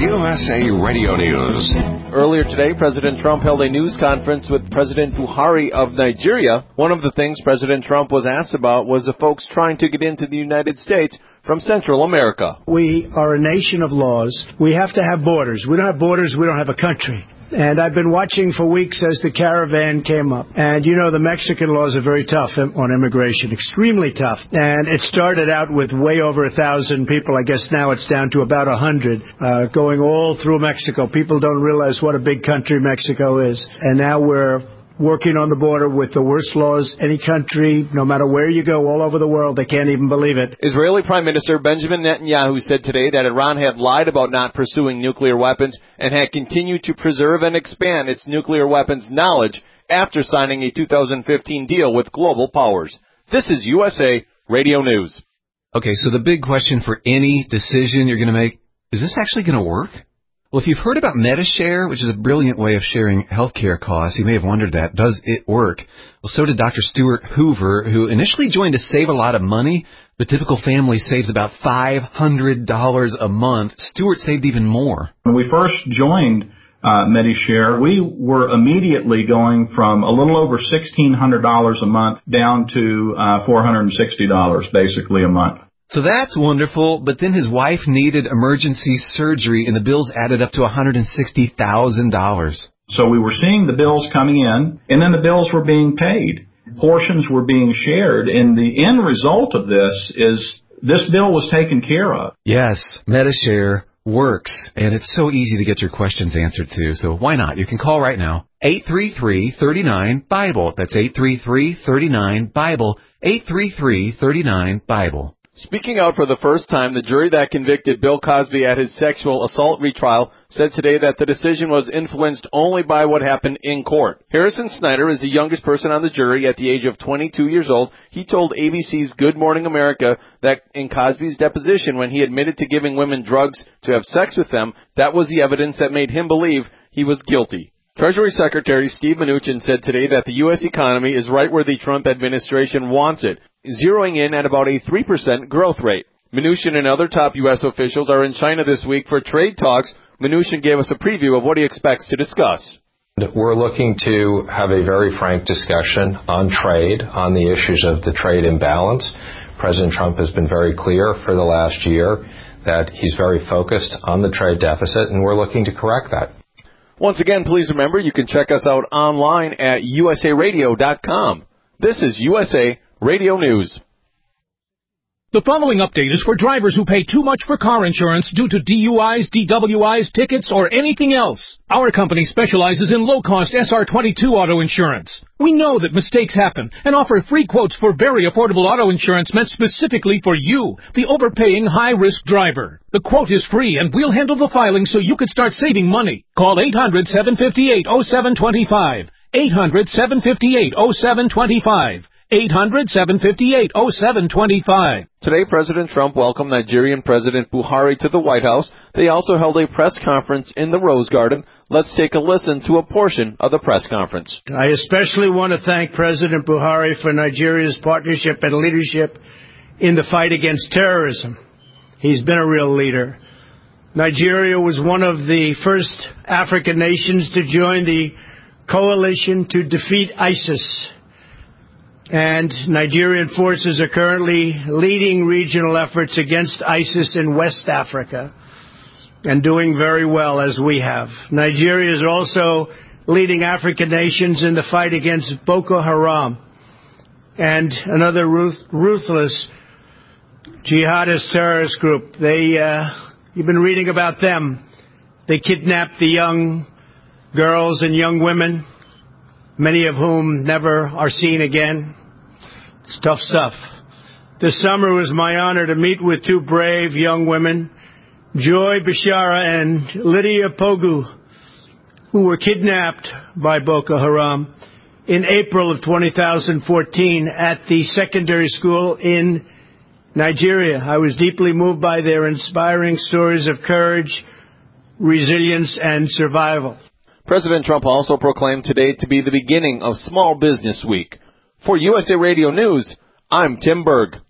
USA Radio News. Earlier today, President Trump held a news conference with President Buhari of Nigeria. One of the things President Trump was asked about was the folks trying to get into the United States from Central America. We are a nation of laws. We have to have borders. We don't have borders, we don't have a country. And I've been watching for weeks as the caravan came up. And you know the Mexican laws are very tough on immigration, extremely tough. And it started out with way over 1,000 people. I guess now it's down to about 100 going all through Mexico. People don't realize what a big country Mexico is. And now we're working on the border with the worst laws any country, no matter where you go, all over the world. They can't even believe it. Israeli Prime Minister Benjamin Netanyahu said today that Iran had lied about not pursuing nuclear weapons and had continued to preserve and expand its nuclear weapons knowledge after signing a 2015 deal with global powers. This is USA Radio News. Okay, so the big question for any decision you're going to make, is this actually going to work? Well, if you've heard about Medi-Share, which is a brilliant way of sharing healthcare costs, you may have wondered that. Does it work? Well, so did Dr. Stuart Hoover, who initially joined to save a lot of money. The typical family saves about $500 a month. Stuart saved even more. When we first joined Medi-Share, we were immediately going from a little over $1,600 a month down to $460 basically a month. So that's wonderful, but then his wife needed emergency surgery, and the bills added up to $160,000. So we were seeing the bills coming in, and then the bills were being paid. Portions were being shared, and the end result of this is this bill was taken care of. Yes, Medi-Share works, and it's so easy to get your questions answered too, so why not? You can call right now, 833-39-BIBLE. That's 833-39-BIBLE, 833-39-BIBLE. Speaking out for the first time, the jury that convicted Bill Cosby at his sexual assault retrial said today that the decision was influenced only by what happened in court. Harrison Snyder is the youngest person on the jury at the age of 22 years old. He told ABC's Good Morning America that in Cosby's deposition, when he admitted to giving women drugs to have sex with them, that was the evidence that made him believe he was guilty. Treasury Secretary Steve Mnuchin said today that the U.S. economy is right where the Trump administration wants it, zeroing in at about a 3% growth rate. Mnuchin and other top U.S. officials are in China this week for trade talks. Mnuchin gave us a preview of what he expects to discuss. We're looking to have a very frank discussion on trade, on the issues of the trade imbalance. President Trump has been very clear for the last year that he's very focused on the trade deficit, and we're looking to correct that. Once again, please remember you can check us out online at usaradio.com. This is USA Radio News. The following update is for drivers who pay too much for car insurance due to DUIs, DWIs, tickets, or anything else. Our company specializes in low-cost SR22 auto insurance. We know that mistakes happen and offer free quotes for very affordable auto insurance meant specifically for you, the overpaying high-risk driver. The quote is free, and we'll handle the filing so you can start saving money. Call 800-758-0725. 800-758-0725. 800-758-0725. Today, President Trump welcomed Nigerian President Buhari to the White House. They also held a press conference in the Rose Garden. Let's take a listen to a portion of the press conference. I especially want to thank President Buhari for Nigeria's partnership and leadership in the fight against terrorism. He's been a real leader. Nigeria was one of the first African nations to join the coalition to defeat ISIS. And Nigerian forces are currently leading regional efforts against ISIS in West Africa and doing very well, as we have. Nigeria is also leading African nations in the fight against Boko Haram and another ruthless jihadist terrorist group. You've been reading about them. They kidnap the young girls and young women, many of whom never are seen again. It's tough stuff. This summer it was my honor to meet with two brave young women, Joy Bishara and Lydia Pogu, who were kidnapped by Boko Haram in April of 2014 at the secondary school in Nigeria. I was deeply moved by their inspiring stories of courage, resilience, and survival. President Trump also proclaimed today to be the beginning of Small Business Week. For USA Radio News, I'm Tim Berg.